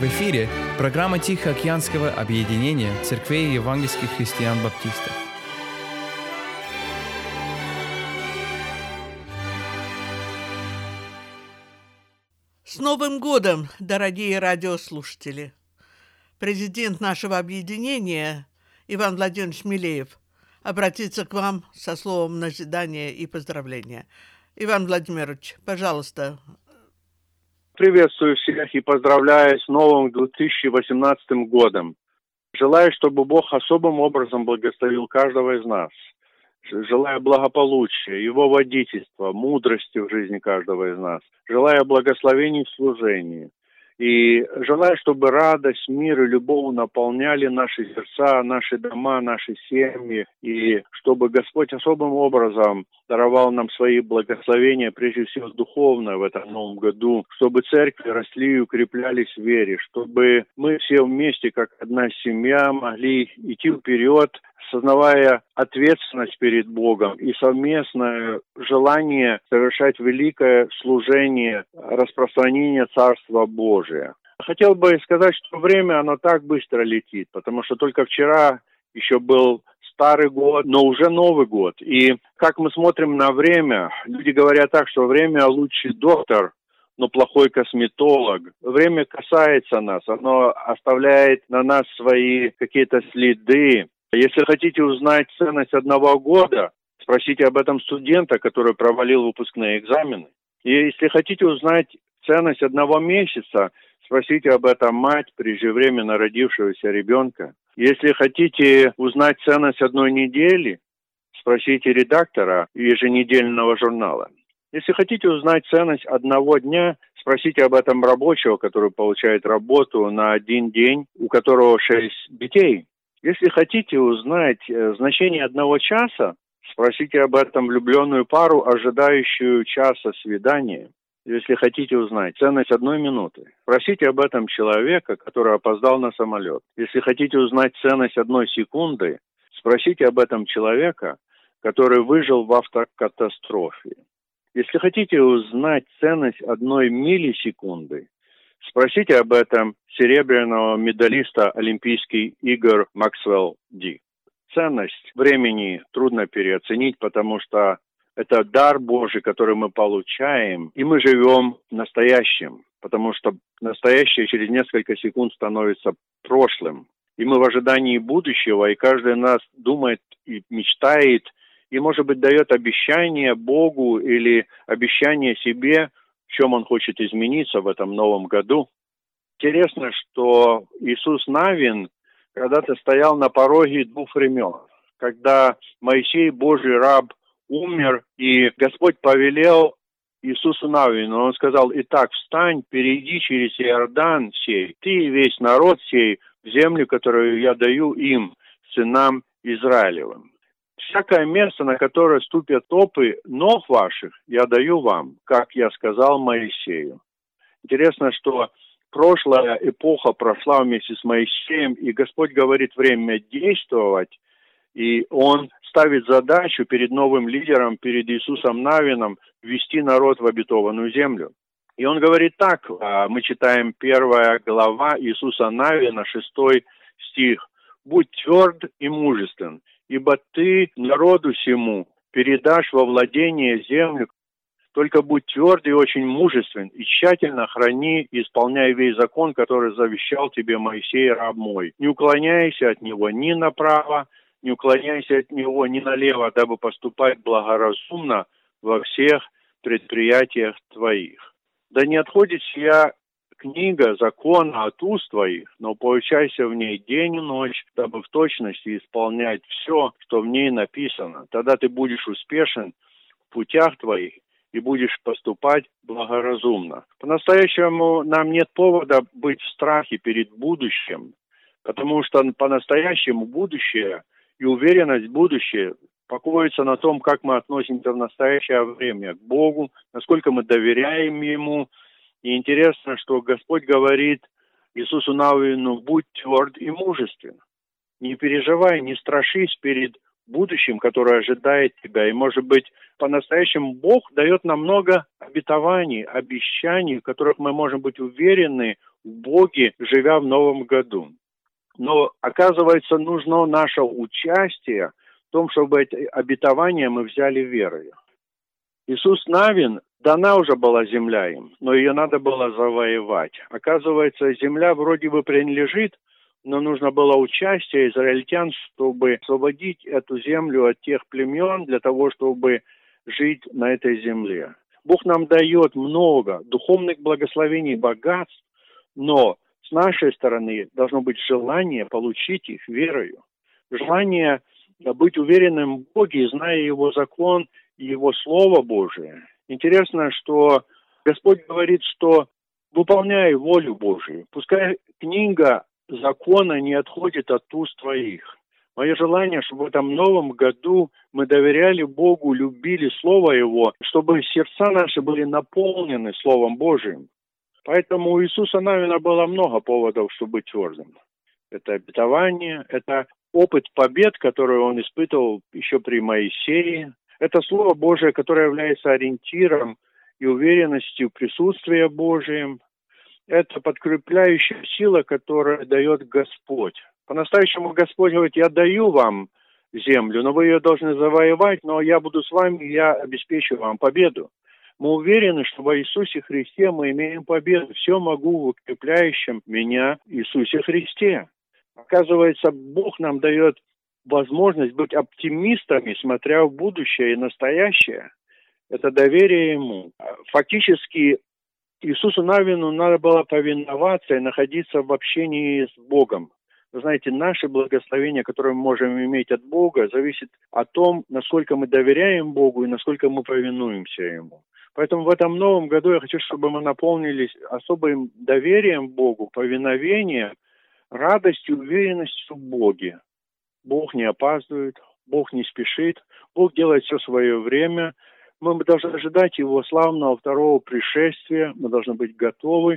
В эфире программа Тихоокеанского объединения церквей евангельских христиан-баптистов. С Новым годом, дорогие радиослушатели! Президент нашего объединения Иван Владимирович Милеев обратится к вам со словом назидания и поздравления. Иван Владимирович, пожалуйста. Приветствую всех и поздравляю с новым 2018 годом. Желаю, чтобы Бог особым образом благословил каждого из нас. Желаю благополучия, Его водительства, мудрости в жизни каждого из нас. Желаю благословений в служении. И желаю, чтобы радость, мир и любовь наполняли наши сердца, наши дома, наши семьи. И чтобы Господь особым образом даровал нам свои благословения, прежде всего духовно в этом новом году. Чтобы церкви росли и укреплялись в вере. Чтобы мы все вместе, как одна семья, могли идти вперед, сознавая ответственность перед Богом и совместное желание совершать великое служение, распространение Царства Божия. Хотел бы сказать, что время, оно так быстро летит, потому что только вчера еще был Старый год, но уже Новый год. И как мы смотрим на время, люди говорят так, что время лучший доктор, но плохой косметолог. Время касается нас, оно оставляет на нас свои какие-то следы. Если хотите узнать ценность одного года, спросите об этом студента, который провалил выпускные экзамены. И если хотите узнать ценность одного месяца, спросите об этом мать, преждевременно родившегося ребенка. Если хотите узнать ценность одной недели, спросите редактора еженедельного журнала. Если хотите узнать ценность одного дня, спросите об этом рабочего, который получает работу на один день, у которого 6 детей. Если хотите узнать значение одного часа, спросите об этом влюбленную пару, ожидающую часа свидания. Если хотите узнать ценность одной минуты, спросите об этом человека, который опоздал на самолет. Если хотите узнать ценность одной секунды, спросите об этом человека, который выжил в автокатастрофе. Если хотите узнать ценность одной миллисекунды, спросите об этом серебряного медалиста Олимпийских игр Максвелл Ди. Ценность времени трудно переоценить, потому что это дар Божий, который мы получаем, и мы живем настоящим, потому что настоящее через несколько секунд становится прошлым. И мы в ожидании будущего, и каждый из нас думает и мечтает, и, может быть, дает обещание Богу или обещание себе, в чем он хочет измениться в этом новом году. Интересно, что Иисус Навин когда-то стоял на пороге двух времен. Когда Моисей, Божий раб, умер, и Господь повелел Иисусу Навину, он сказал: «Итак, встань, перейди через Иордан сей, ты и весь народ сей, в землю, которую я даю им, сынам Израилевым. Всякое место, на которое ступят стопы ног ваших, я даю вам, как я сказал Моисею». Интересно, что прошлая эпоха прошла вместе с Моисеем, и Господь говорит: время действовать, и Он ставит задачу перед новым лидером, перед Иисусом Навином, ввести народ в обетованную землю. И Он говорит так, мы читаем 1 глава Иисуса Навина, 6 стих: «Будь тверд и мужествен, ибо ты народу сему передашь во владение землю. Только будь тверд и очень мужествен, и тщательно храни и исполняй весь закон, который завещал тебе Моисей, раб мой. Не уклоняйся от него ни направо, не уклоняйся от него ни налево, дабы поступать благоразумно во всех предприятиях твоих. Да не отходит сия книга закона от уст твоих, но поучайся в ней день и ночь, дабы в точности исполнять все, что в ней написано. Тогда ты будешь успешен в путях твоих и будешь поступать благоразумно». По-настоящему нам нет повода быть в страхе перед будущим, потому что по-настоящему будущее и уверенность в будущее покоится на том, как мы относимся в настоящее время к Богу, насколько мы доверяем Ему. И интересно, что Господь говорит Иисусу Навину: «Будь тверд и мужествен». Не переживай, не страшись перед будущем, которое ожидает тебя. И, может быть, по-настоящему Бог дает нам много обетований, обещаний, в которых мы можем быть уверены в Боге, живя в новом году. Но, оказывается, нужно наше участие в том, чтобы эти обетования мы взяли верой. Иисус Навин, дана уже была земля им, но ее надо было завоевать. Оказывается, земля вроде бы принадлежит, но нужно было участие израильтян, чтобы освободить эту землю от тех племен, для того, чтобы жить на этой земле. Бог нам дает много духовных благословений, богатств, но с нашей стороны должно быть желание получить их верою. Желание быть уверенным в Боге, зная Его закон и Его Слово Божие. Интересно, что Господь говорит, что выполняй волю Божию. Пускай книга закона не отходит от уст твоих. Мое желание, чтобы в этом новом году мы доверяли Богу, любили Слово Его, чтобы сердца наши были наполнены Словом Божиим. Поэтому у Иисуса Навина было много поводов, чтобы быть твердым. Это обетование, это опыт побед, который он испытывал еще при Моисее. Это Слово Божие, которое является ориентиром и уверенностью присутствия Божиим. Это подкрепляющая сила, которую дает Господь. По-настоящему Господь говорит: я даю вам землю, но вы ее должны завоевать, но я буду с вами, я обеспечу вам победу. Мы уверены, что во Иисусе Христе мы имеем победу. Все могу в укрепляющем меня Иисусе Христе. Оказывается, Бог нам дает возможность быть оптимистами, смотря в будущее и настоящее. Это доверие Ему. Фактически, Иисусу Навину надо было повиноваться и находиться в общении с Богом. Вы знаете, наше благословение, которое мы можем иметь от Бога, зависит от том, насколько мы доверяем Богу и насколько мы повинуемся Ему. Поэтому в этом новом году я хочу, чтобы мы наполнились особым доверием Богу, повиновением, радостью, уверенностью в Боге. Бог не опаздывает, Бог не спешит, Бог делает все в свое время. Мы должны ожидать Его славного второго пришествия, мы должны быть готовы.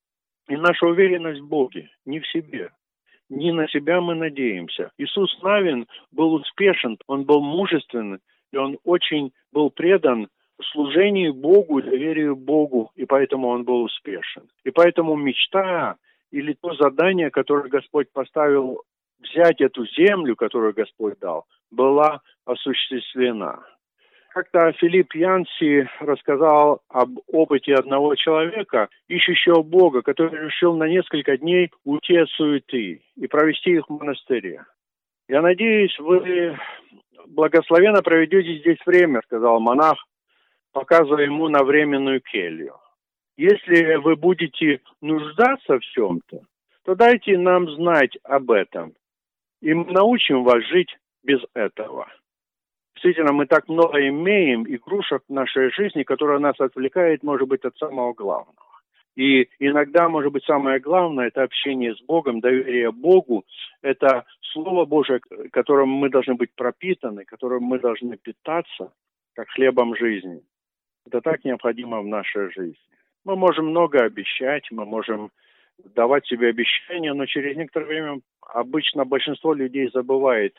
И наша уверенность в Боге, не в себе. Не на себя мы надеемся. Иисус Навин был успешен, он был мужественный, и он очень был предан служению Богу, доверию Богу, и поэтому он был успешен. И поэтому мечта или то задание, которое Господь поставил, взять эту землю, которую Господь дал, была осуществлена. Как-то Филипп Янси рассказал об опыте одного человека, ищущего Бога, который решил на несколько дней уйти от суеты и провести их в монастыре. «Я надеюсь, вы благословенно проведете здесь время», — сказал монах, показывая ему на временную келью. «Если вы будете нуждаться в чем-то, то дайте нам знать об этом, и мы научим вас жить без этого». Действительно, мы так много имеем игрушек в нашей жизни, которые нас отвлекают, может быть, от самого главного. И иногда, может быть, самое главное – это общение с Богом, доверие Богу, это Слово Божие, которым мы должны быть пропитаны, которым мы должны питаться, как хлебом жизни. Это так необходимо в нашей жизни. Мы можем много обещать, мы можем давать себе обещания, но через некоторое время обычно большинство людей забывает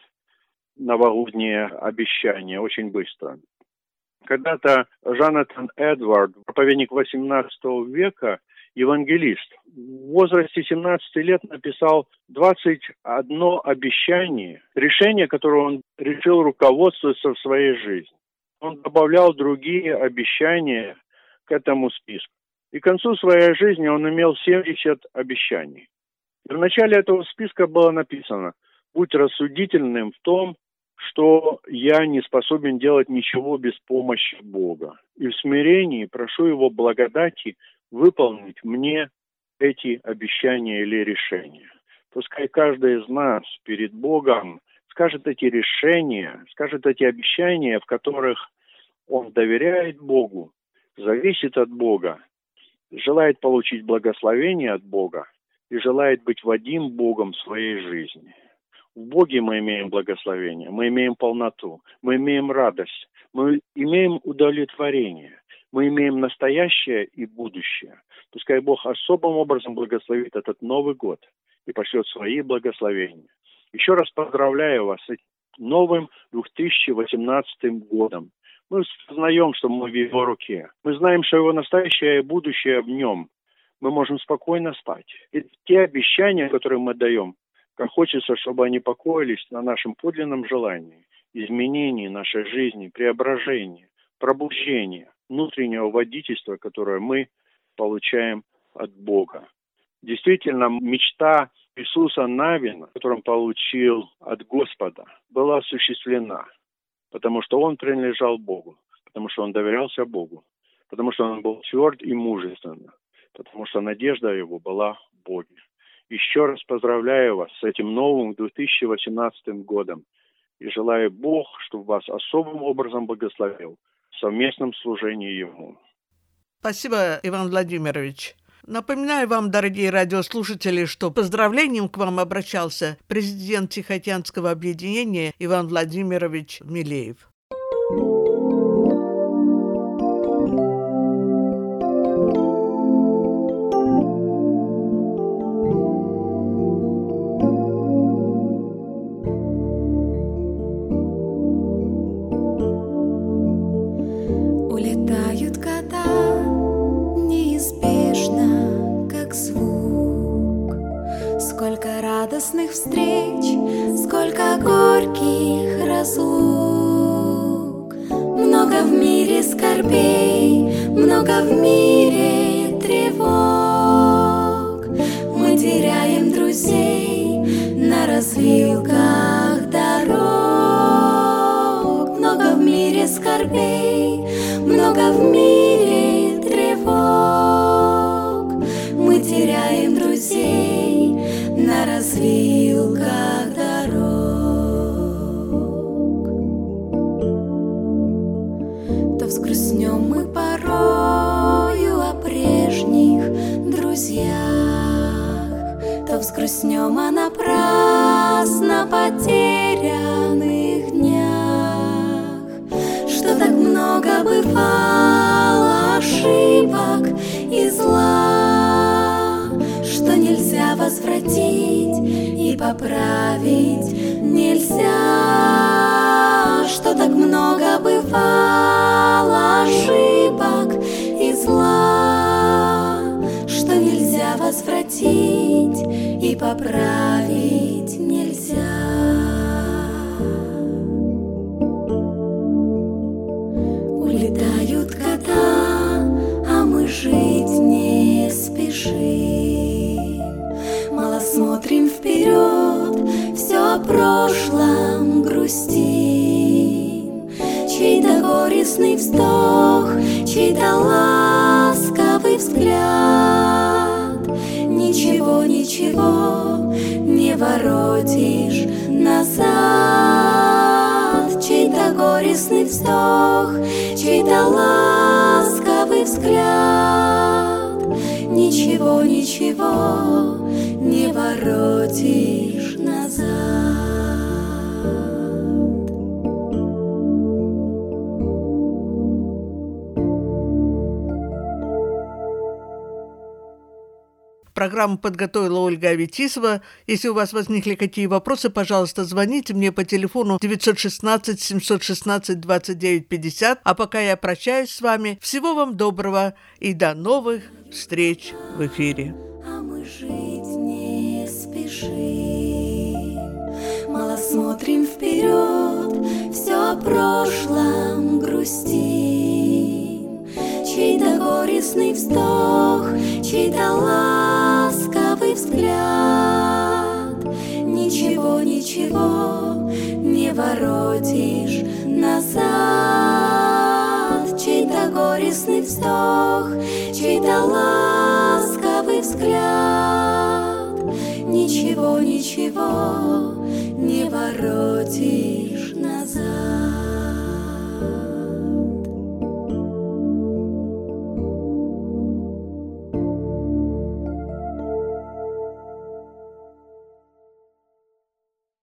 новогодние обещания очень быстро. Когда-то Джонатан Эдвард, проповедник XVIII века, евангелист, в возрасте 17 лет написал 21 обещание, решение, которое он решил руководствоваться в своей жизни. Он добавлял другие обещания к этому списку. И к концу своей жизни он имел 70 обещаний. И в начале этого списка было написано: «Будь рассудительным в том, что я не способен делать ничего без помощи Бога. И в смирении прошу Его благодати выполнить мне эти обещания или решения». Пускай каждый из нас перед Богом скажет эти решения, скажет эти обещания, в которых он доверяет Богу, зависит от Бога, желает получить благословение от Бога и желает быть водим Богом в своей жизни. В Боге мы имеем благословение, мы имеем полноту, мы имеем радость, мы имеем удовлетворение, мы имеем настоящее и будущее. Пускай Бог особым образом благословит этот Новый год и пошлет свои благословения. Еще раз поздравляю вас с новым 2018 годом. Мы знаем, что мы в Его руке. Мы знаем, что Его настоящее и будущее в Нем. Мы можем спокойно спать. И те обещания, которые мы даем, как хочется, чтобы они покоились на нашем подлинном желании, изменении нашей жизни, преображении, пробуждении, внутреннего водительства, которое мы получаем от Бога. Действительно, мечта Иисуса Навина, которую он получил от Господа, была осуществлена, потому что он принадлежал Богу, потому что он доверялся Богу, потому что он был тверд и мужественный, потому что надежда его была в Боге. Еще раз поздравляю вас с этим новым 2018 годом и желаю Бог, чтобы вас особым образом благословил в совместном служении Ему. Спасибо, Иван Владимирович. Напоминаю вам, дорогие радиослушатели, что поздравлением к вам обращался президент Тихоокеанского объединения Иван Владимирович Милеев. Улетают года неизбежно, как звук. Сколько радостных встреч, сколько горьких разлук. Много в мире скорбей, много в мире тревог. Мы теряем друзей на развилках дорог. Много в мире скорбей, много в мире тревог. Мы теряем друзей на развилках дорог. То взгрустнем мы порою о прежних друзьях, то взгрустнем о напрасно потерянных днях. Что так много бывало ошибок и зла, что нельзя возвратить и поправить нельзя. Что так много бывало ошибок и зла, что нельзя возвратить и поправить нельзя. Улетают года, а мы жить не спешим. Мало смотрим вперед, все о прошлом грустим. Чей-то горестный вздох, чей-то ласковый взгляд. Ничего, ничего не воротишь назад. Чей-то горестный вздох, чей-то ласковый взгляд. Ничего, ничего не воротишь назад. Программу подготовила Ольга Аветисова. Если у вас возникли какие вопросы, пожалуйста, звоните мне по телефону 916-716-2950. А пока я прощаюсь с вами. Всего вам доброго и до новых встреч в эфире. А мы жить не спешим. Мало смотрим вперед, все о прошлом грустим. Чей-то горестный вздох, чей-то ласковый взгляд. Ничего, ничего не воротишь назад. Чей-то горестный вздох, чей-то ласковый взгляд. Ничего, ничего не воротишь